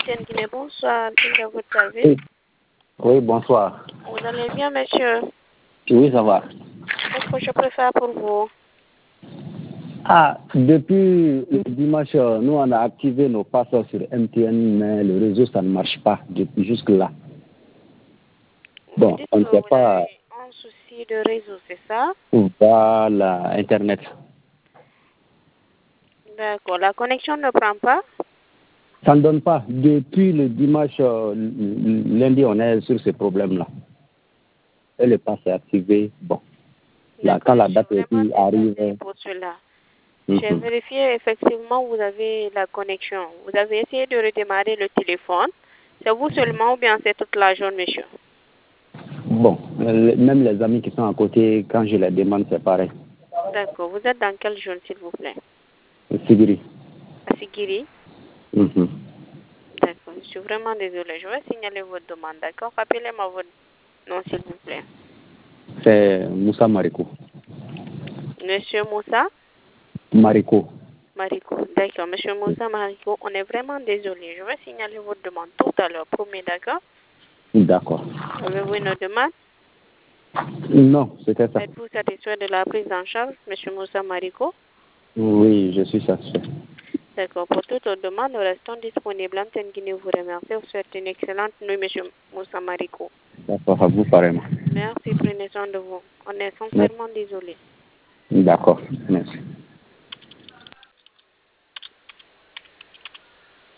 L'antenne Guinée, bonsoir, puis à votre service. Oui. Oui, bonsoir. Vous allez bien, monsieur? Oui, ça va. Qu'est-ce que je peux faire pour vous? Ah, depuis le dimanche, nous, on a activé nos passes sur MTN, mais le réseau, ça ne marche pas depuis jusque-là. Vous Bon, dites on ne que sait vous pas. avez un souci de réseau, c'est ça? Voilà, Internet. D'accord. La connexion ne prend pas? Ça ne donne pas. Depuis le dimanche, lundi, on est sur ces problèmes-là. Et le pass est activé. Bon, là, quand la Je suis date vraiment aussi désolée arrive. pour cela. J'ai vérifié, effectivement, vous avez la connexion. Vous avez essayé de redémarrer le téléphone. C'est vous seulement ou bien c'est toute la journée, monsieur? Bon, même les amis qui sont à côté, quand je les demande, c'est pareil. D'accord. Vous êtes dans quelle zone, s'il vous plaît? Sigiri. À Sigiri? Mhm. D'accord. Je suis vraiment désolée. Je vais signaler votre demande, d'accord? Rappelez-moi votre nom, s'il vous plaît. C'est Moussa Mariko. Monsieur Moussa Mariko. Mariko. D'accord. Monsieur Moussa Mariko, on est vraiment désolé. Je vais signaler votre demande tout à l'heure. Promis, d'accord? D'accord. Avez-vous une demande? Non, c'était ça. Êtes-vous satisfait de la prise en charge, monsieur Moussa Mariko? Oui, je suis satisfait. D'accord. Pour toute autre demande, nous restons disponibles. Antenne Guinée vous remercie. Vous souhaite une excellente nuit, monsieur Moussa Mariko. D'accord, à vous pareillement. Merci, prenez soin de vous. On est sincèrement désolé. D'accord, merci.